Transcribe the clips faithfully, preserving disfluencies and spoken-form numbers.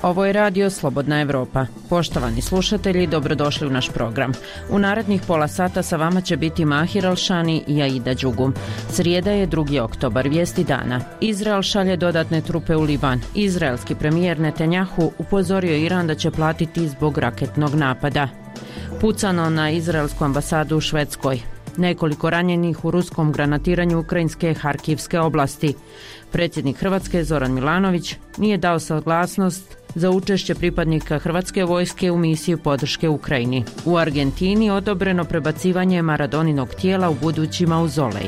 Ovo je radio Slobodna Evropa. Poštovani slušatelji, dobrodošli u naš program. U narednih pola sata sa vama će biti Mahir Alšani i Aida Đugum. Srijeda je drugi oktobar, vijesti dana. Izrael šalje dodatne trupe u Liban. Izraelski premijer Netanjahu upozorio Iran da će platiti zbog raketnog napada. Pucano na izraelsku ambasadu u Švedskoj. Nekoliko ranjenih u ruskom granatiranju ukrajinske Harkivske oblasti. Predsjednik Hrvatske Zoran Milanović nije dao saglasnost za učešće pripadnika hrvatske vojske u misiji podrške Ukrajini. U Argentini odobreno prebacivanje Maradoninog tijela u budući mauzolej.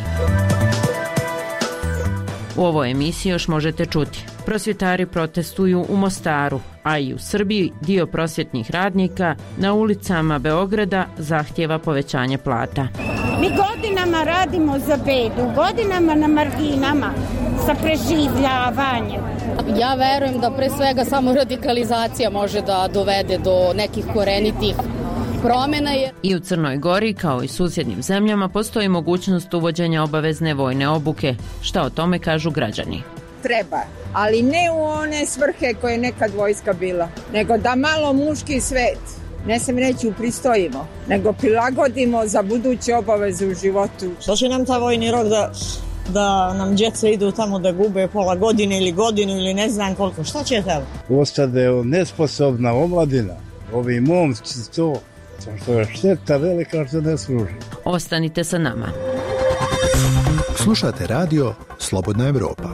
U ovoj emisiji još možete čuti. Prosvjetari protestuju u Mostaru, a i u Srbiji dio prosvjetnih radnika na ulicama Beograda zahtijeva povećanje plata. Mi godinama radimo za bedu, godinama na marginama, sa preživljavanjem. Ja verujem da pre svega samo radikalizacija može da dovede do nekih korenitih promjena. Je. I u Crnoj Gori, kao i susjednim zemljama, postoji mogućnost uvođenja obavezne vojne obuke. Šta o tome kažu građani? Treba, ali ne u one svrhe koje je nekad vojska bila, nego da malo muški svet, ne sam reći upristojimo, nego prilagodimo za buduće obaveze u životu. Što će nam ta vojni rok da, da nam djeca idu tamo da gube pola godine ili godinu ili ne znam koliko, šta će tamo? Ostade nesposobna omladina, ovi momci to, što je šteta velika što ne služi. Ostanite sa nama. Slušate radio Slobodna Evropa.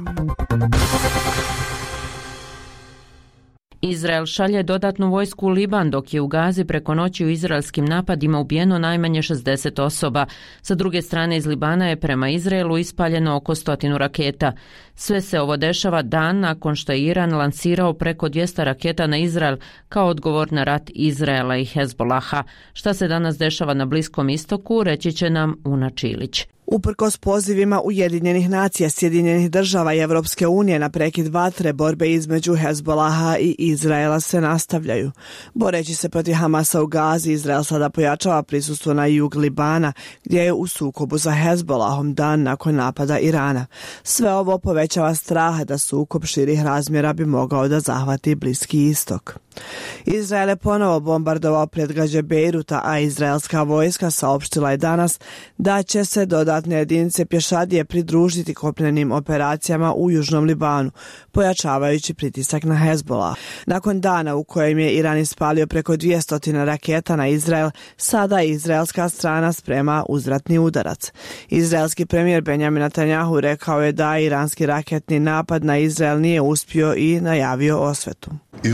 Izrael šalje dodatnu vojsku u Liban, dok je u Gazi preko noći u izraelskim napadima ubijeno najmanje šezdeset osoba. Sa druge strane, iz Libana je prema Izraelu ispaljeno oko stotinu raketa. Sve se ovo dešava dan nakon što je Iran lansirao preko dvjesto raketa na Izrael kao odgovor na rat Izraela i Hezbolaha. Šta se danas dešava na Bliskom istoku, reći će nam Una Čilić. Uprkos pozivima Ujedinjenih nacija, Sjedinjenih država i Evropske unije na prekid vatre, borbe između Hezbolaha i Izraela se nastavljaju. Boreći se protiv Hamasa u Gazi, Izrael sada pojačava prisustvo na jug Libana, gdje je u sukobu sa Hezbolahom dan nakon napada Irana. Sve ovo povećava strah da sukob širih razmjera bi mogao da zahvati Bliski istok. Izrael je ponovo bombardovao predgrađe Bejruta, a izraelska vojska saopštila je danas da će se dodatne jedinice pješadije pridružiti kopnenim operacijama u južnom Libanu, pojačavajući pritisak na Hezbolah. Nakon dana u kojem je Iran ispalio preko dvjesto raketa na Izrael, sada izraelska strana sprema uzvratni udarac. Izraelski premijer Benjamin Netanjahu rekao je da iranski raketni napad na Izrael nije uspio i najavio osvetu.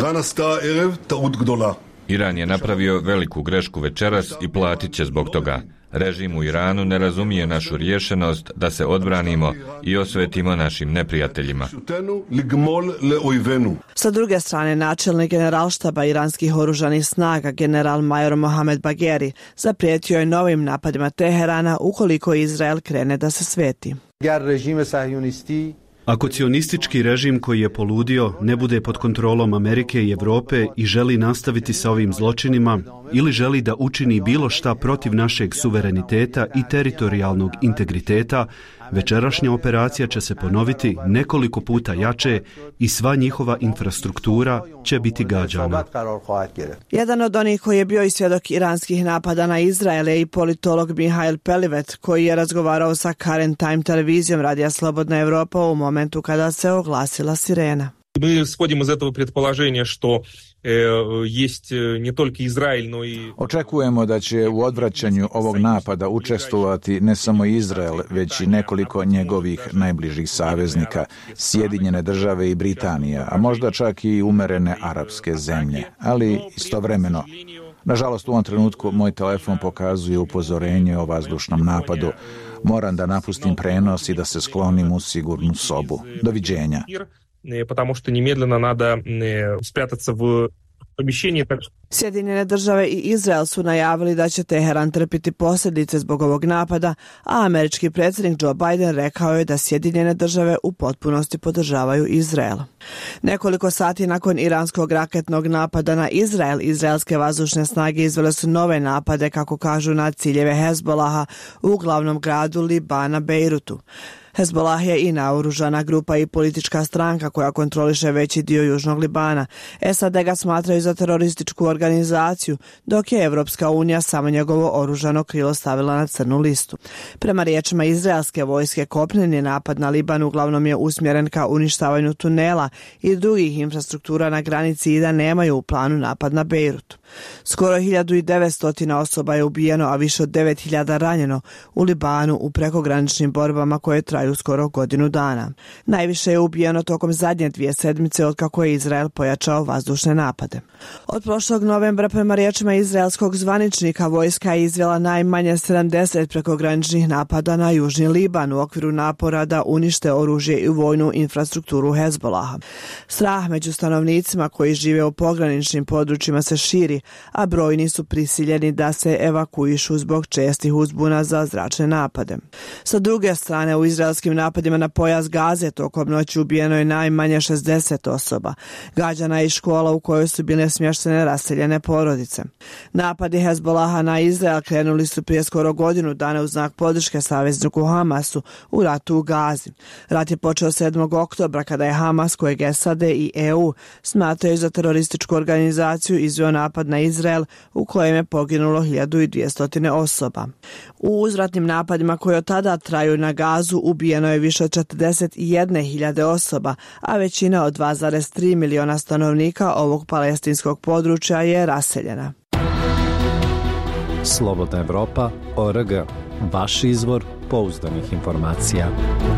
Iran je napravio veliku grešku večeras i platit će zbog toga. Režim u Iranu ne razumije našu rješenost da se odbranimo i osvetimo našim neprijateljima. Sa druge strane, načelnik generalštaba iranskih oružanih snaga, general major Mohamed Bagheri, zaprijetio je novim napadima Teherana ukoliko Izrael krene da se sveti. Ako cionistički režim koji je poludio ne bude pod kontrolom Amerike i Europe i želi nastaviti sa ovim zločinima ili želi da učini bilo šta protiv našeg suvereniteta i teritorijalnog integriteta, večerašnja operacija će se ponoviti nekoliko puta jače i sva njihova infrastruktura će biti gađana. Jedan od onih koji je bio i svjedok iranskih napada na Izrael je i politolog Mihail Pelivet, koji je razgovarao sa Current Time televizijom radija Slobodna Evropa u momentu kada se oglasila sirena. Мы исходим из этого предположения, что есть не только Израиль, но и... Očekujemo da će u odvraćanju ovog napada učestvovati ne samo Izrael, već i nekoliko njegovih najbližih saveznika, Sjedinjene države i Britanija, a možda čak i umerene arapske zemlje. Ali istovremeno, nažalost u ovom trenutku moj telefon pokazuje upozorenje o vazdušnom napadu. Moram da napustim prenos i da se sklonim u sigurnu sobu. Doviđenja. Потому что немедленно надо спрятаться в помещении. Sjedinjene države i Izrael su najavili da će Teheran trpiti posljedice zbog ovog napada, a američki predsjednik Joe Biden rekao je da Sjedinjene države u potpunosti podržavaju Izrael. Nekoliko sati nakon iranskog raketnog napada na Izrael, izraelske vazdušne snage izvele su nove napade, kako kažu, na ciljeve Hezbolaha u glavnom gradu Libana, Bejrutu. Hezbolah je i naoružana grupa i politička stranka koja kontroliše veći dio južnog Libana. S A D ga smatraju za terorističku organizaciju, dok je Evropska unija samo njegovo oružano krilo stavila na crnu listu. Prema riječima izraelske vojske, kopneni napad na Liban uglavnom je usmjeren ka uništavanju tunela i drugih infrastruktura na granici i da nemaju u planu napad na Bejrut. Skoro hiljadu devetsto osoba je ubijeno, a više od devet hiljada ranjeno u Libanu u prekograničnim borbama koje traju skoro godinu dana. Najviše je ubijeno tokom zadnje dvije sedmice od kako je Izrael pojačao vazdušne napade. Od prošlog novembra, prema riječima izraelskog zvaničnika, vojska je izvela najmanje sedamdeset prekograničnih napada na južni Liban u okviru napora da unište oružje i vojnu infrastrukturu Hezbolaha. Strah među stanovnicima koji žive u pograničnim područjima se širi, a brojni su prisiljeni da se evakuišu zbog čestih uzbuna za zračne napade. Sa druge strane, u izraelskim napadima na pojas Gaze tokom noći ubijeno je najmanje šezdeset osoba. Gađana je i škola u kojoj su bile smještene raseljene porodice. Napadi Hezbolaha na Izrael krenuli su prije skoro godinu dana u znak podrške savezniku Hamasu u ratu u Gazi. Rat je počeo sedmog oktobra kada je Hamas, kojeg S A D i E U smatraju za terorističku organizaciju, izveo napad na Izrael u kojem je poginulo hiljadu dvjesto osoba. U uzvratnim napadima koji od tada traju na Gazu ubijeno je više od četrdeset jedne hiljade osoba, a većina od dva zarez tri miliona stanovnika ovog palestinskog područja je raseljena. Slobodna Evropa, O R G, vaš izvor pouzdanih informacija.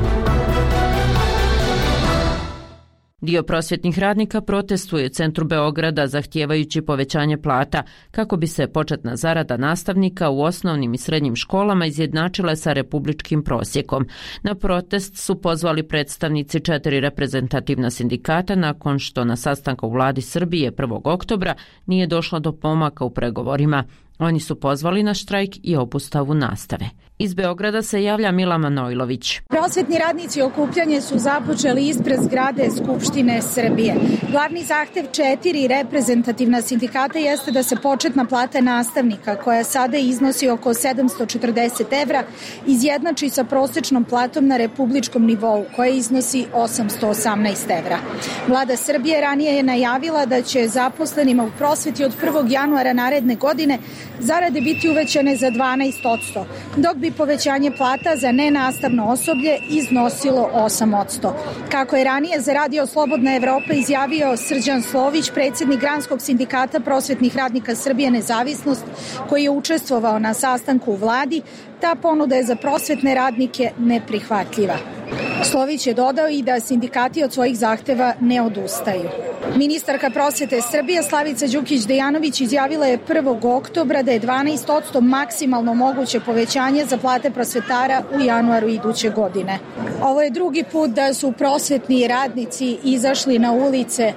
Dio prosvjetnih radnika protestuje u centru Beograda zahtijevajući povećanje plata kako bi se početna zarada nastavnika u osnovnim i srednjim školama izjednačila sa republičkim prosjekom. Na protest su pozvali predstavnici četiri reprezentativna sindikata nakon što na sastanku u vladi Srbije prvog oktobra nije došlo do pomaka u pregovorima. Oni su pozvali na štrajk i obustavu nastave. Iz Beograda se javlja Mila Manojlović. Prosvetni radnici okupljanje su započeli ispred zgrade Skupštine Srbije. Glavni zahtev četiri reprezentativna sindikata jeste da se početna plata nastavnika, koja sada iznosi oko sedamsto četrdeset evra, izjednači sa prosječnom platom na republičkom nivou, koja iznosi osamsto osamnaest evra. Vlada Srbije ranije je najavila da će zaposlenima u prosveti od prvog januara naredne godine zarade biti uvećane za dvanaest posto, dok bi povećanje plata za nenastavno osoblje iznosilo osam posto. Kako je ranije za Radio Slobodna Evropa izjavio Srđan Slović, predsjednik Granskog sindikata prosvetnih radnika Srbije Nezavisnost, koji je učestvovao na sastanku u vladi, ta ponuda je za prosvetne radnike neprihvatljiva. Slović je dodao i da sindikati od svojih zahteva ne odustaju. Ministarka prosvete Srbije Slavica Đukić-Dejanović izjavila je prvog oktobra da je dvanaest posto maksimalno moguće povećanje za plate prosvetara u januaru iduće godine. Ovo je drugi put da su prosvetni radnici izašli na ulice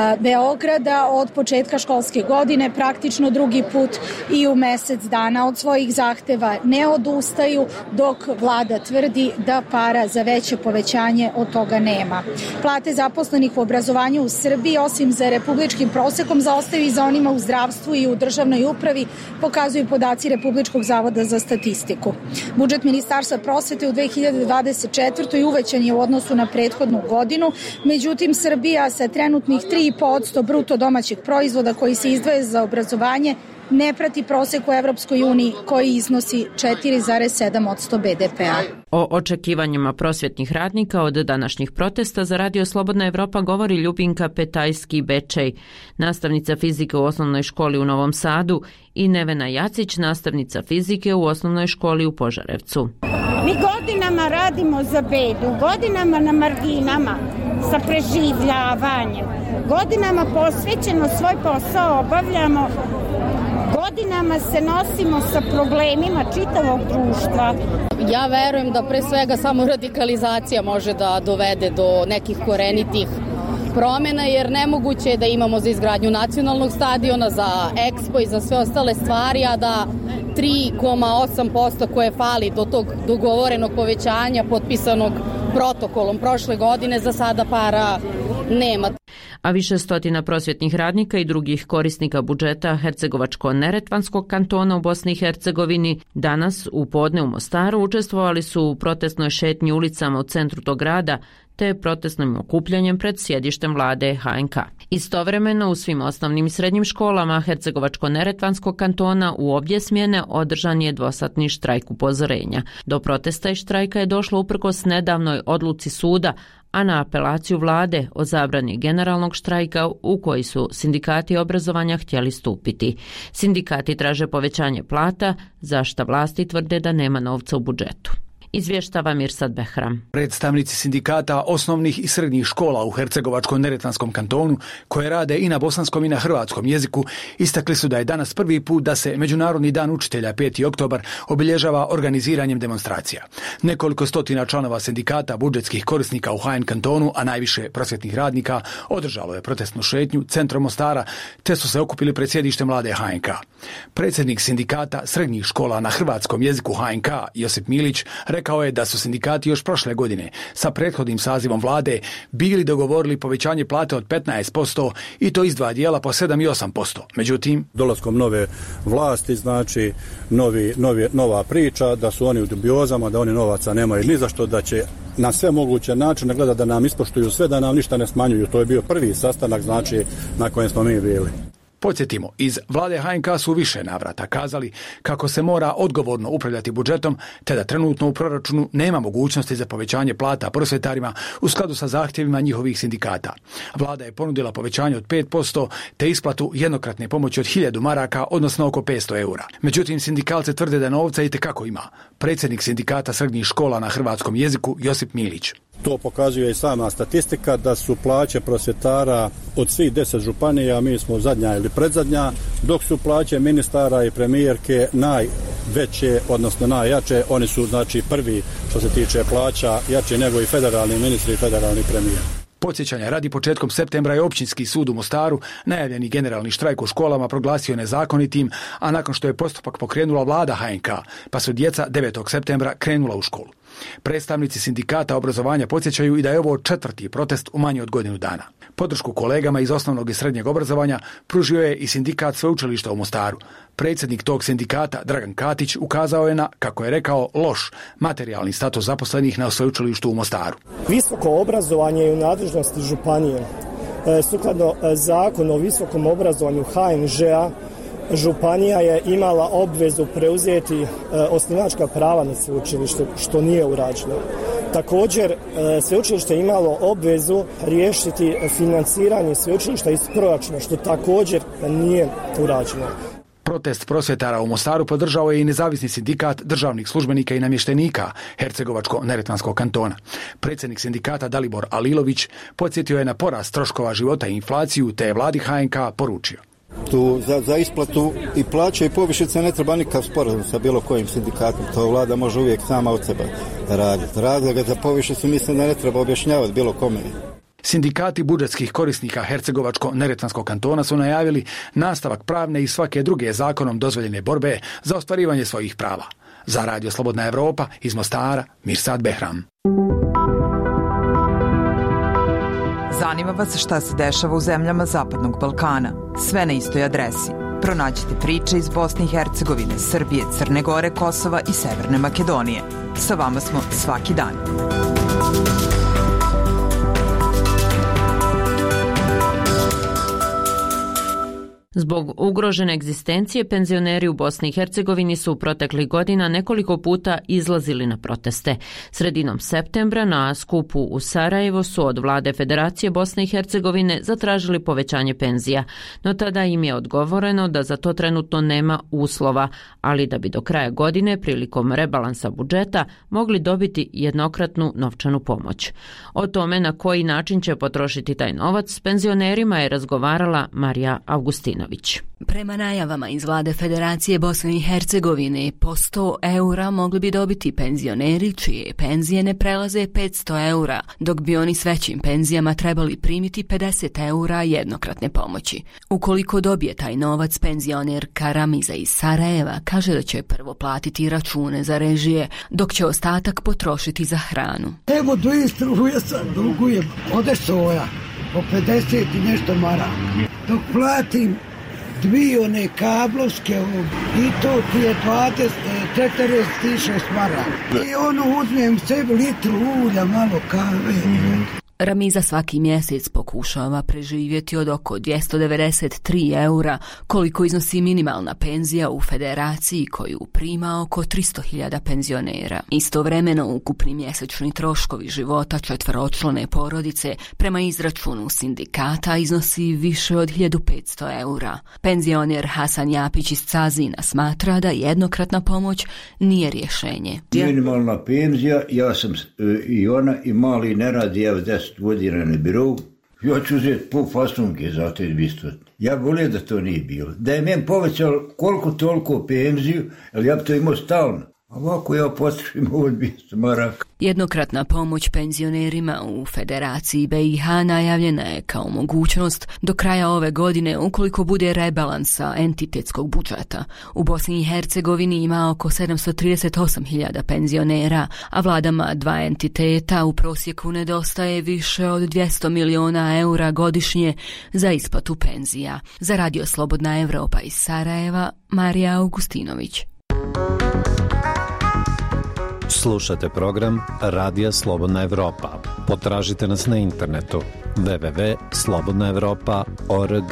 Beograda od početka školske godine, praktično drugi put i u mesec dana. Od svojih zahteva ne odustaju, dok vlada tvrdi da para za veće povećanje od toga nema. Plate zaposlenih u obrazovanju u Srbiji, osim za republičkim prosekom, zaostaju i za onima u zdravstvu i u državnoj upravi, pokazuju podaci Republičkog zavoda za statistiku. Budžet Ministarstva prosvete u dve hiljade dvadeset četvrtoj uvećan je u odnosu na prethodnu godinu, međutim Srbija sa trenutnih tri i po posto bruto domaćeg proizvoda koji se izdvaja za obrazovanje ne prati prosek u Evropskoj uniji koji iznosi četiri zarez sedam posto be de pea. O očekivanjima prosvjetnih radnika od današnjih protesta za Radio Slobodna Evropa govori Ljubinka Petajski-Bečej, nastavnica fizike u osnovnoj školi u Novom Sadu, i Nevena Jacić, nastavnica fizike u osnovnoj školi u Požarevcu. Mi godinama radimo za bedu, godinama na marginama, sa preživljavanjem, godinama posvećeno svoj posao obavljamo, godinama se nosimo sa problemima čitavog društva. Ja verujem da pre svega samo radikalizacija može da dovede do nekih korenitih promjena, jer nemoguće je da imamo za izgradnju nacionalnog stadiona, za Expo i za sve ostale stvari, a da tri zarez osam posto koje fali do tog dogovorenog povećanja potpisanog protokolom prošle godine za sada para nema. a više stotina prosvjetnih radnika i drugih korisnika budžeta Hercegovačko-Neretvanskog kantona u Bosni i Hercegovini danas u podne u Mostaru učestvovali su u protestnoj šetnji ulicama u centru tog grada te protestnim okupljanjem pred sjedištem vlade H N K. Istovremeno u svim osnovnim i srednjim školama Hercegovačko-Neretvanskog kantona u obje smjene održan je dvosatni štrajk upozorenja. Do protesta i štrajka je došlo uprkos nedavnoj odluci suda, a na apelaciju vlade o zabrani generalnog štrajka u koji su sindikati obrazovanja htjeli stupiti. Sindikati traže povećanje plata, za šta vlasti tvrde da nema novca u budžetu. Izvještava Mirsad Behram. Predstavnici sindikata osnovnih i srednjih škola u Hercegovačko-Neretvanskom kantonu, koje rade i na bosanskom i na hrvatskom jeziku, istakli su da je danas prvi put da se Međunarodni dan učitelja peti oktobar obilježava organiziranjem demonstracija. Nekoliko stotina članova sindikata budžetskih korisnika u H N kantonu, a najviše prosvjetnih radnika, održalo je protestnu šetnju centrom Mostara, te su se okupili pred sjedištem vlade H N K. Predsjednik sindikata srednjih škola na hrvatskom jeziku H N K, Josip Milić, rekao je da su sindikati još prošle godine sa prethodnim sazivom vlade bili dogovorili povećanje plate od petnaest posto i to iz dva dijela po sedam i osam posto. Međutim, dolaskom nove vlasti, znači novi, novi, nova priča da su oni u dubiozama, da oni novaca nemaju ni za što, da će na sve moguće načine gleda da nam ispoštuju sve, da nam ništa ne smanjuju. To je bio prvi sastanak, znači, na kojem smo mi bili. Podsjetimo, iz vlade H N K su više navrata kazali kako se mora odgovorno upravljati budžetom, te da trenutno u proračunu nema mogućnosti za povećanje plata prosvjetarima u skladu sa zahtjevima njihovih sindikata. Vlada je ponudila povećanje od pet posto te isplatu jednokratne pomoći od hiljadu maraka, odnosno oko petsto eura. Međutim, sindikalci tvrde da novca itekako ima. Predsjednik sindikata srednjih škola na hrvatskom jeziku Josip Milić. To pokazuje i sama statistika da su plaće prosvjetara od svih deset županija, mi smo zadnja ili predzadnja, dok su plaće ministara i premijerke najveće, odnosno najjače. Oni su znači prvi što se tiče plaća, jači nego i federalni ministri i federalni premijer. Podsjećanja radi, početkom septembra je Općinski sud u Mostaru najavljeni generalni štrajk u školama proglasio nezakonitim, a nakon što je postupak pokrenula vlada H N K, pa su djeca devetog septembra krenula u školu. Predstavnici sindikata obrazovanja podsjećaju i da je ovo četvrti protest u manje od godinu dana. Podršku kolegama iz osnovnog i srednjeg obrazovanja pružio je i sindikat sveučilišta u Mostaru. Predsjednik tog sindikata, Dragan Katić, ukazao je na, kako je rekao, loš materijalni status zaposlenih na sveučilištu u Mostaru. Visoko obrazovanje je u nadležnosti županije. E, sukladno zakonu o visokom obrazovanju H N Ž-a, županija je imala obvezu preuzeti e, osnivačka prava na sveučilište, što nije urađeno. Također, e, sveučilište je imalo obvezu riješiti financiranje sveučilišta iz proračuna, što također nije urađeno. Protest prosvjetara u Mostaru podržao je i nezavisni sindikat državnih službenika i namještenika Hercegovačko-Neretvanskog kantona. Predsjednik sindikata Dalibor Alilović podsjetio je na porast troškova života i inflaciju, te je vladi H N K poručio. Tu za, za isplatu i plaće i povišice ne treba nikakav sporazum sa bilo kojim sindikatom. To vlada može uvijek sama od sebe raditi. Razloga za povišicu mislim da ne treba objašnjavati bilo kome. Sindikati budžetskih korisnika Hercegovačko-Neretvanskog kantona su najavili nastavak pravne i svake druge zakonom dozvoljene borbe za ostvarivanje svojih prava. Za Radio Slobodna Evropa iz Mostara, Mirsad Behram. Zanima vas šta se dešava u zemljama Zapadnog Balkana? Sve na istoj adresi. Pronađite priče iz Bosne i Hercegovine, Srbije, Crne Gore, Kosova i Severne Makedonije. Sa vama smo svaki dan. Zbog ugrožene egzistencije, penzioneri u Bosni i Hercegovini su proteklih godina nekoliko puta izlazili na proteste. Sredinom septembra na skupu u Sarajevo su od vlade Federacije Bosne i Hercegovine zatražili povećanje penzija, no tada im je odgovoreno da za to trenutno nema uslova, ali da bi do kraja godine prilikom rebalansa budžeta mogli dobiti jednokratnu novčanu pomoć. O tome na koji način će potrošiti taj novac s penzionerima je razgovarala Marija Augustinović. Prema najavama iz vlade Federacije Bosne i Hercegovine, po sto eura mogli bi dobiti penzioneri čije penzije ne prelaze petsto eura, dok bi oni s većim penzijama trebali primiti pedeset eura jednokratne pomoći. Ukoliko dobije taj novac, penzioner Karamiza iz Sarajeva kaže da će prvo platiti račune za režije, dok će ostatak potrošiti za hranu. Evo dvije struje sad dugujem, ode soja. po pedeset i nešto maraka. Dok platim dvije one kablovske i to ti je dvadeset, četrdeset šest maraka. I ono uzmem sebi litru ulja, malo kave. Ramiza svaki mjesec pokušava preživjeti od oko dvjesto devedeset tri eura, koliko iznosi minimalna penzija u federaciji koju prima oko tristo hiljada penzionera. Istovremeno ukupni mjesečni troškovi života četveročlane porodice prema izračunu sindikata iznosi više od hiljadu petsto eura. Penzioner Hasan Japić iz Cazina smatra da jednokratna pomoć nije rješenje. Minimalna penzija, ja sam i ona i mali ne radi, ja deset godina na birovu, ja ću uzeti pol fasunke za te dvjesto. Ja volio da to nije bilo. Da je meni povećalo koliko toliko penziju, ali ja bi to imao stalno. Ovako ja potrošim ovo dvjesto maraka. Jednokratna pomoć penzionerima u Federaciji B i H najavljena je kao mogućnost do kraja ove godine ukoliko bude rebalansa entitetskog budžeta. U Bosni i Hercegovini ima oko sedamsto trideset osam hiljada penzionera, a vladama dva entiteta u prosjeku nedostaje više od dvjesto miliona eura godišnje za isplatu penzija. Za Radio Slobodna Evropa iz Sarajeva, Marija Augustinović. Slušate program Radija Slobodna Evropa. Potražite nas na internetu w w w tačka slobodna evropa tačka org.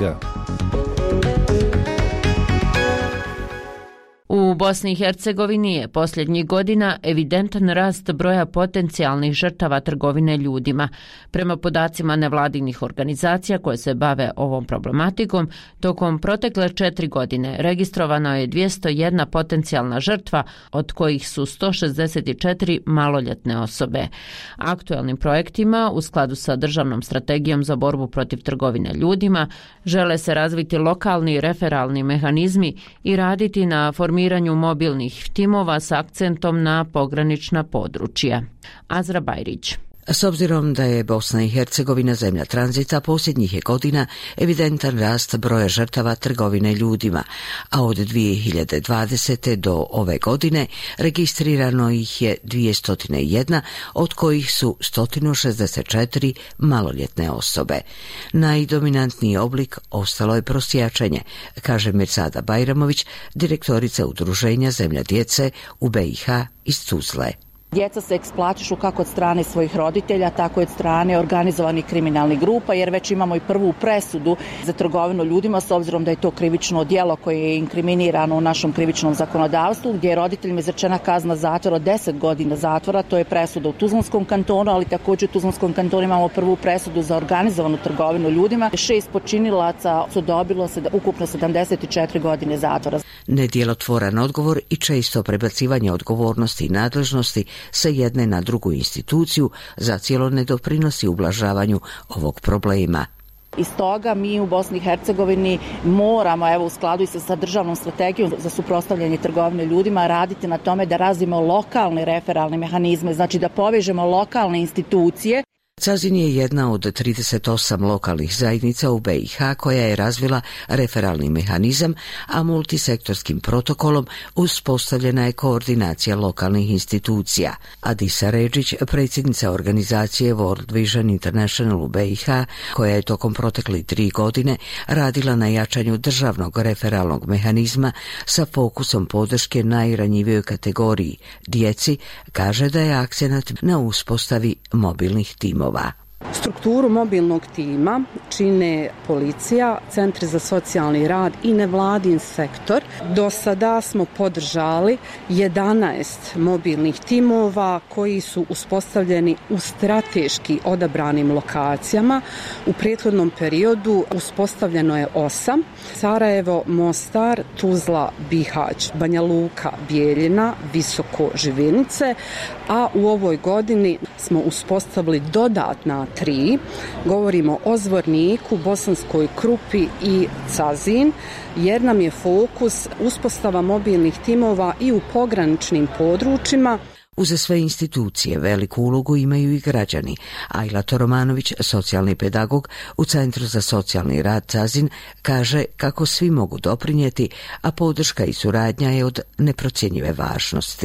U Bosni i Hercegovini je posljednjih godina evidentan rast broja potencijalnih žrtava trgovine ljudima. Prema podacima nevladinih organizacija koje se bave ovom problematikom, tokom protekle četiri godine registrovano je dvjesto jedna potencijalna žrtva, od kojih su sto šezdeset četiri maloljetne osobe. Aktuelnim projektima, u skladu sa državnom strategijom za borbu protiv trgovine ljudima, žele se razviti lokalni referalni mehanizmi i raditi na formiranju mobilnih timova s akcentom na pogranična područja. Azra Bajrić. S obzirom da je Bosna i Hercegovina zemlja tranzita, posljednjih je godina evidentan rast broja žrtava trgovine ljudima, a od dvije hiljade dvadesete do ove godine registrirano ih je dvjesto jedna, od kojih su sto šezdeset četiri maloljetne osobe. Najdominantniji oblik ostalo je prosjačenje, kaže Mirsada Bajramović, direktorica udruženja Zemlja djece u B i H iz Tuzle. Djeca se eksploatišu kako od strane svojih roditelja, tako i od strane organizovanih kriminalnih grupa, jer već imamo i prvu presudu za trgovinu ljudima, s obzirom da je to krivično djelo koje je inkriminirano u našem krivičnom zakonodavstvu, gdje je roditeljima izrečena kazna zatvora od deset godina zatvora. To je presuda u Tuzlanskom kantonu, ali također u Tuzlanskom kantonu imamo prvu presudu za organizovanu trgovinu ljudima. Šest počinilaca su dobilo ukupno sedamdeset četiri godine zatvora. Nedjelotvoran odgovor i često prebacivanje odgovornosti i nadležnosti sa jedne na drugu instituciju zacijelo ne doprinosi ublažavanju ovog problema. I stoga mi u Bosni i Hercegovini moramo, evo u skladu i sa državnom strategijom za suprotstavljanje trgovine ljudima, raditi na tome da razvijemo lokalne referalne mehanizme, znači da povežemo lokalne institucije. Cazin je jedna od trideset osam lokalnih zajednica u B i H koja je razvila referalni mehanizam, a multisektorskim protokolom uspostavljena je koordinacija lokalnih institucija. Adisa Redžić, predsjednica organizacije World Vision International u B i H, koja je tokom proteklih tri godine radila na jačanju državnog referalnog mehanizma sa fokusom podrške najranjivijoj kategoriji, djeci, kaže da je akcenat na uspostavi mobilnih timova. Strukturu mobilnog tima čine policija, centri za socijalni rad i nevladin sektor. Do sada smo podržali jedanaest mobilnih timova koji su uspostavljeni u strateški odabranim lokacijama. U prethodnom periodu uspostavljeno je osam. Sarajevo, Mostar, Tuzla, Bihać, Banja Luka, Bijeljina, Visoko, Živinice, a u ovoj godini smo uspostavili dodatna tri. Govorimo o Zvorniku, Bosanskoj Krupi i Cazin, jer nam je fokus uspostava mobilnih timova i u pograničnim područjima. Uza sve institucije veliku ulogu imaju i građani. Ajla Toromanović, socijalni pedagog u Centru za socijalni rad Cazin, kaže kako svi mogu doprinijeti, a podrška i suradnja je od neprocjenjive važnosti.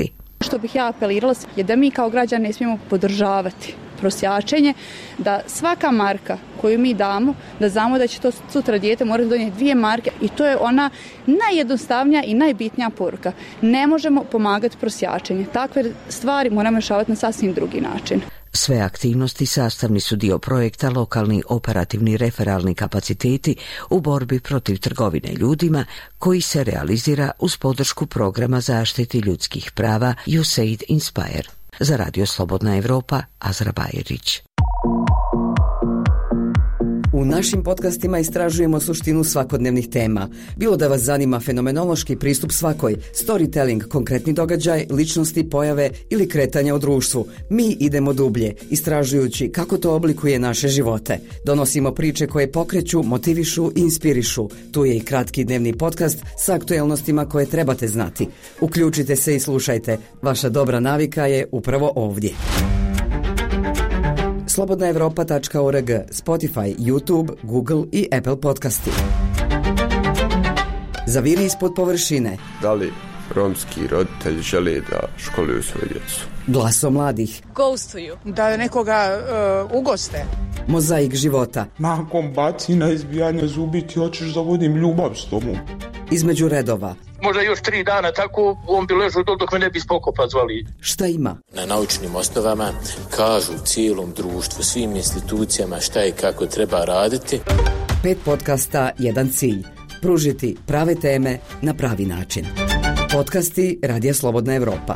Što bih ja apelirala je da mi kao građani ne smijemo podržavati prosjačenje, da svaka marka koju mi damo, da znamo da će to sutra dijete morati donijeti dvije marke i to je ona najjednostavnija i najbitnija poruka. Ne možemo pomagati prosjačenje. Takve stvari moramo rješavati na sasvim drugi način. Sve aktivnosti sastavni su dio projekta Lokalni operativni referalni kapaciteti u borbi protiv trgovine ljudima, koji se realizira uz podršku programa zaštiti ljudskih prava U S A I D Inspire. Za Radio Slobodna Evropa, Azra Bajerić. U našim podcastima istražujemo suštinu svakodnevnih tema. Bilo da vas zanima fenomenološki pristup svakoj, storytelling, konkretni događaj, ličnosti, pojave ili kretanja u društvu, mi idemo dublje, istražujući kako to oblikuje naše živote. Donosimo priče koje pokreću, motivišu i inspirišu. Tu je i kratki dnevni podcast sa aktuelnostima koje trebate znati. Uključite se i slušajte. Vaša dobra navika je upravo ovdje. slobodna evropa tačka org, Spotify, YouTube, Google i Apple podcasti. Zaviri ispod površine. Da li romski roditelji žele da školuju svoju djecu? Glaso mladih. Ghostuju. Da nekoga uh, ugoste. Mozaik života. Nakon bacina, izbijanja zubi ti hoćeš da vodim ljubav s tobom. Između redova. Možda još tri dana tako on bi ležao dok me ne bi spokopa zvali. Šta ima? Na naučnim osnovama kažu cijelom društvu, svim institucijama šta i kako treba raditi. Pet podcasta, jedan cilj. Pružiti prave teme na pravi način. Podcasti Radija Slobodna Evropa.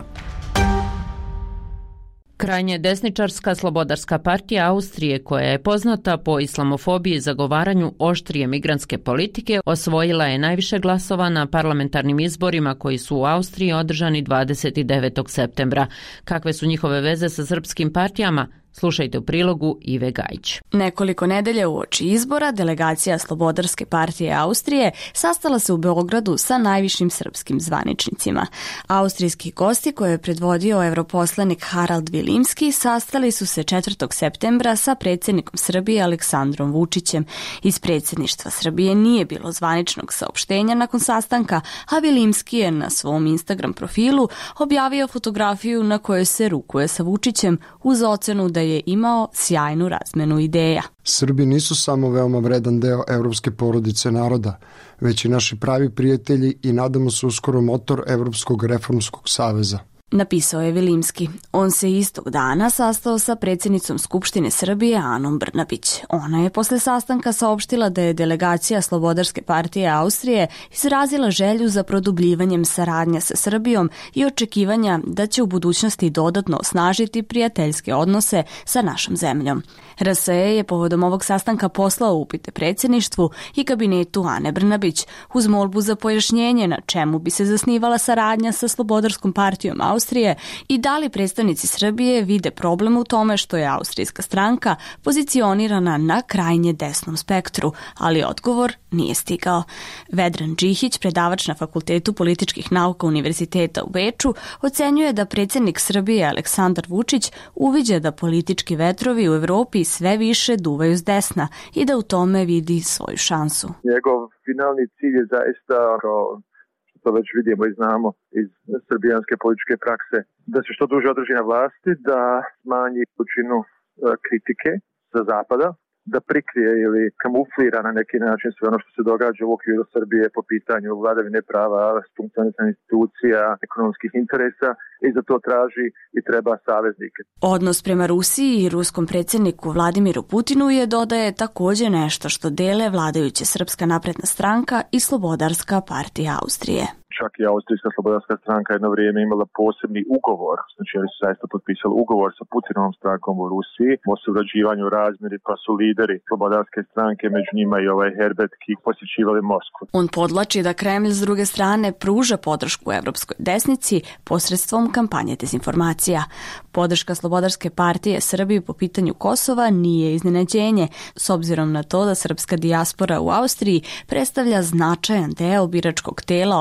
Krajnje desničarska Slobodarska partija Austrije, koja je poznata po islamofobiji i zagovaranju oštrije migrantske politike, osvojila je najviše glasova na parlamentarnim izborima koji su u Austriji održani dvadeset devetog septembra. Kakve su njihove veze sa srpskim partijama? Slušajte u prilogu Ive Gajić. Nekoliko nedelja uoči izbora delegacija Slobodarske partije Austrije sastala se u Beogradu sa najvišim srpskim zvaničnicima. Austrijski gosti koje je predvodio europoslanik Harald Vilimski sastali su se četvrtog septembra sa predsjednikom Srbije Aleksandrom Vučićem. Iz predsjedništva Srbije nije bilo zvaničnog saopštenja nakon sastanka, a Vilimski je na svom Instagram profilu objavio fotografiju na kojoj se rukuje sa Vučićem uz ocenu da je imao sjajnu razmenu ideja. Srbi nisu samo veoma vredan deo evropske porodice naroda, već i naši pravi prijatelji i nadamo se uskoro motor Evropskog reformskog saveza. Napisao je Vilimski. On se istog dana sastao sa predsjednicom Skupštine Srbije Anom Brnabić. Ona je posle sastanka saopštila da je delegacija Slobodarske partije Austrije izrazila želju za produbljivanjem saradnja sa Srbijom i očekivanja da će u budućnosti dodatno osnažiti prijateljske odnose sa našom zemljom. R S E je povodom ovog sastanka poslao upite predsjedništvu i kabinetu Ane Brnabić uz molbu za pojašnjenje na čemu bi se zasnivala saradnja sa Slobodarskom partijom Austrije i da li predstavnici Srbije vide problem u tome što je austrijska stranka pozicionirana na krajnje desnom spektru, ali odgovor nije stigao. Vedran Džihić, predavač na Fakultetu političkih nauka Univerziteta u Beču, ocenjuje da predsjednik Srbije Aleksandar Vučić uviđa da politički vetrovi u Evropi sve više duvaju s desna i da u tome vidi svoju šansu. Njegov finalni cilj je zaista, kao što to već vidimo i znamo iz srbijanske političke prakse, da se što duže održi na vlasti, da smanji količinu kritike sa zapada, da prikrije ili kamuflira na neki način sve ono što se događa u okviru Srbije po pitanju vladavine prava, funkcionisanja institucija, ekonomskih interesa i za to traži i treba saveznike. Odnos prema Rusiji i ruskom predsjedniku Vladimiru Putinu je, dodaje, također nešto što dele vladajuća Srpska napredna stranka i Slobodarska partija Austrije. Čak i Austrijska slobodarska stranka jedno vrijeme imala posebni ugovor, znači oni su zaista potpisali ugovor sa Putinovom strankom u Rusiji o surađivanju razmjeri, pa su lideri slobodarske stranke, među njima i ovaj Herbert Kick, posjećivali Moskvu. On podlači da Kremlj s druge strane pruža podršku evropskoj desnici posredstvom kampanje dezinformacija. Podrška Slobodarske partije Srbiji po pitanju Kosova nije iznenađenje, s obzirom na to da srpska dijaspora u Austriji predstavlja značajan deo biračkog tela ove partije.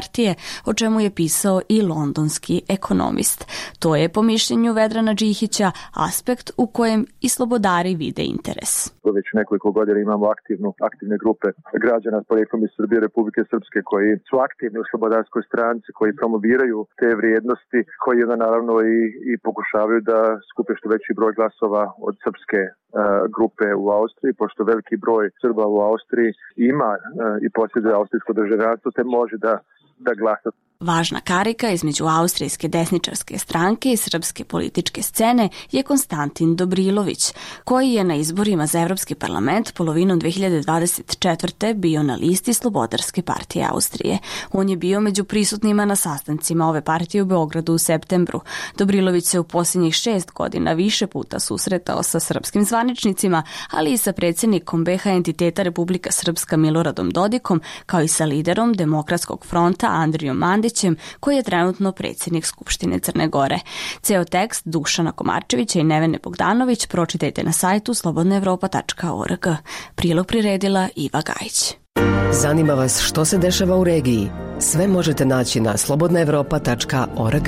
partije, o čemu je pisao i londonski ekonomist. To je, po mišljenju Vedrana Džihića, aspekt u kojem i slobodari vide interes. Već nekoliko godina imamo aktivnu, aktivne grupe građana s porijeklom iz Srbije, Republike Srpske, koji su aktivni u slobodarskoj stranci, koji promoviraju te vrijednosti, koji onda naravno i, i pokušavaju da skupe što veći broj glasova od srpske uh, grupe u Austriji, pošto veliki broj Srba u Austriji ima uh, i posjeduje austrijsko državljanstvo, te može da, da glasa. Važna karika između austrijske desničarske stranke i srpske političke scene je Konstantin Dobrilović, koji je na izborima za Evropski parlament polovinom dve hiljade dvadeset četvrte bio na listi Slobodarske partije Austrije. On je bio među prisutnima na sastancima ove partije u Beogradu u septembru. Dobrilović se u posljednjih šest godina više puta susretao sa srpskim zvaničnicima, ali i sa predsjednikom be ha entiteta Republika Srpska Miloradom Dodikom, kao i sa liderom Demokratskog fronta Andrijom Mandićem, koji je trenutno predsjednik Skupštine Crne Gore. Ceo tekst Dušana Komarčevića i Nevene Bogdanović pročitajte na sajtu slobodna evropa tačka org. Prilog priredila Iva Gajić. Zanima vas što se dešava u regiji? Sve možete naći na slobodna evropa tačka org.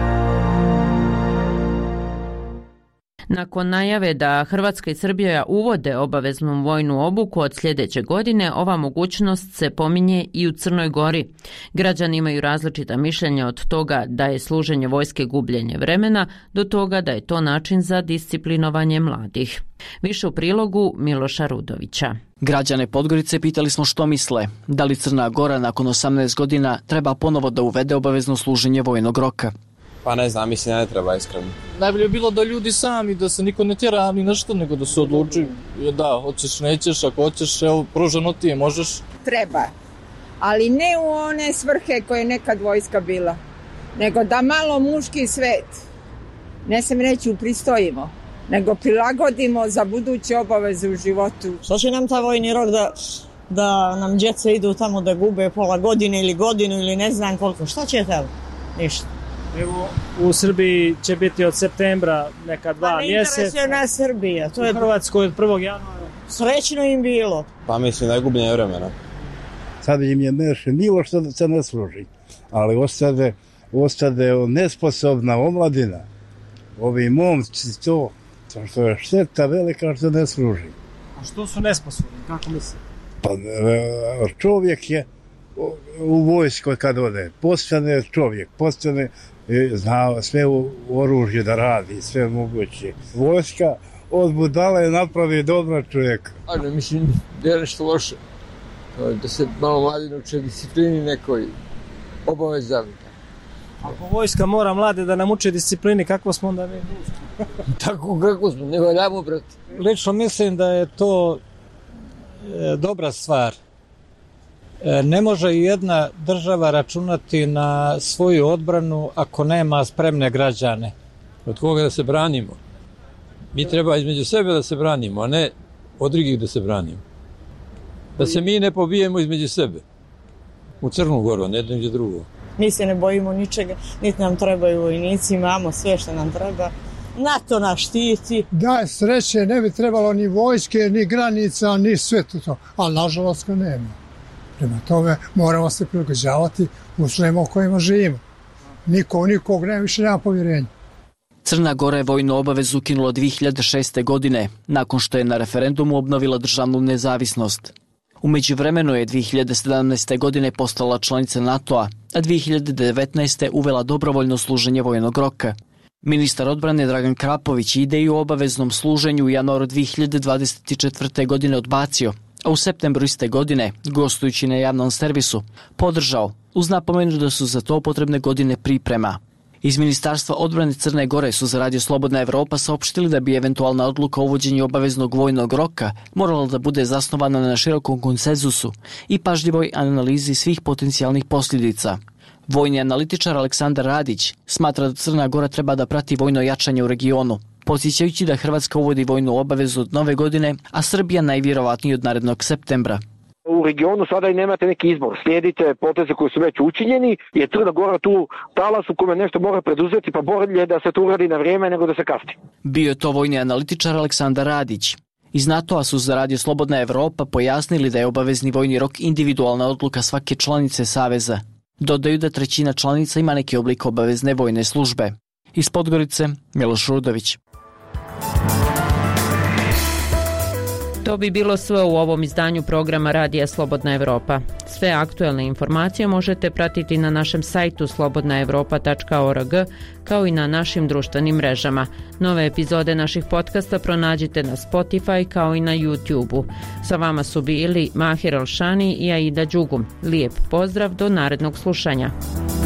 Nakon najave da Hrvatska i Srbija uvode obaveznu vojnu obuku od sljedeće godine, ova mogućnost se pominje i u Crnoj Gori. Građani imaju različita mišljenja od toga da je služenje vojske gubljenje vremena do toga da je to način za disciplinovanje mladih. Više u prilogu Miloša Rudovića. Građane Podgorice pitali smo što misle. Da li Crna Gora nakon osamnaest godina treba ponovo da uvede obavezno služenje vojnog roka? Pa ne znam, mislim da ne treba iskreno. Najbolje je bilo da ljudi sami, da se niko ne tjera ni nešto, nego da se odluči da, hoćeš, nećeš, ako hoćeš, evo, pružano ti je, možeš. Treba, ali ne u one svrhe koje je nekad vojska bila, nego da malo muški svet, ne sam reći upristojimo, nego prilagodimo za buduće obaveze u životu. Što će nam ta vojni rok da, da nam djeca idu tamo da gube pola godine ili godinu ili ne znam koliko, šta će tamo? Ništa. Evo, u Srbiji će biti od septembra neka dva mjeseca. Pa ne interesuje nas Srbija. To je u Hrvatskoj od prvog januara. Srećno im bilo. Pa mislim da je gubljenje vremena. Sad im je nešto milo što se ne služi. Ali ostade, ostade nesposobna omladina. Ovi momci to, što je šteta velika što ne služi. A što su nesposobni? Kako misli? Pa čovjek je u vojsku kad ode, postane čovjek, postane, zna sve u oružje da radi, sve moguće. Vojska od budale napravi dobra čovjeka. A ne, mislim da je nešto loše. Da se malo mladi nauče disciplini nekoj obavezavnika. Ako vojska mora mlade da nam uče disciplini, kako smo onda mi? Tako kako smo, ne valjamo, brate. Lično mislim da je to e, dobra stvar. Ne može jedna država računati na svoju odbranu ako nema spremne građane. Od koga da se branimo? Mi treba između sebe da se branimo, a ne od drugih da se branimo. Da se mi ne pobijemo između sebe. U Crnu Goru, ne jedno gdje drugo. Mi se ne bojimo ničega, niti nam trebaju vojnici, imamo sve što nam treba. NATO nas štiti. Da, sreće, ne bi trebalo ni vojske, ni granica, ni sve to. Ali nažalost ga nema. Prema tome moramo se prilagođavati uslovima u kojima živimo. Niko, nikog ne, više nema povjerenja. Crna Gora je vojnu obavezu ukinula dvije hiljade šeste. godine, nakon što je na referendumu obnovila državnu nezavisnost. U međuvremenu je dvije hiljade sedamnaeste. godine postala članica NATO-a, a dvije hiljade devetnaeste. uvela dobrovoljno služenje vojnog roka. Ministar odbrane Dragan Krapović ideju o obaveznom služenju u januaru dvije hiljade dvadeset četvrte. godine odbacio, a u septembru iste godine, gostujući na javnom servisu, podržao, uz napomenu da su za to potrebne godine priprema. Iz Ministarstva odbrane Crne Gore su za Radio Slobodna Evropa saopštili da bi eventualna odluka o uvođenju obaveznog vojnog roka morala da bude zasnovana na širokom konsenzusu i pažljivoj analizi svih potencijalnih posljedica. Vojni analitičar Aleksandar Radić smatra da Crna Gora treba da prati vojno jačanje u regionu, podsjećajući da Hrvatska uvodi vojnu obavezu od nove godine, a Srbija najvjerovatnije od narednog septembra. U regionu sada i nemate neki izbor. Slijedite poteze koji su već učinjeni, je Crna Gora tu talas u kome nešto mora preduzeti, pa bolje da se to uradi na vrijeme nego da se kasni. Bio je to vojni analitičar Aleksandar Radić. Iz NATO-a su za Radio Slobodna Evropa pojasnili da je obavezni vojni rok individualna odluka svake članice Saveza. Dodaju da trećina članica ima neki oblik obavezne vojne službe. Iz Podgorice, Miloš Rudović. To bi bilo sve u ovom izdanju programa Radija Slobodna Evropa. Sve aktuelne informacije možete pratiti na našem sajtu slobodna evropa tačka org kao i na našim društvenim mrežama. Nove epizode naših podcasta pronađite na Spotify kao i na YouTube-u. Sa vama su bili Mahir Alšani i Aida Đugum. Lijep pozdrav do narednog slušanja.